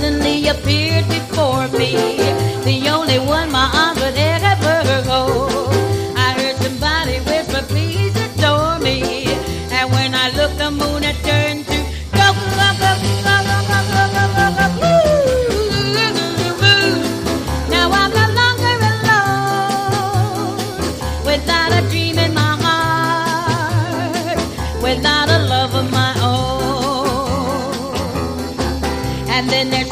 suddenly appeared before me, the only one my arms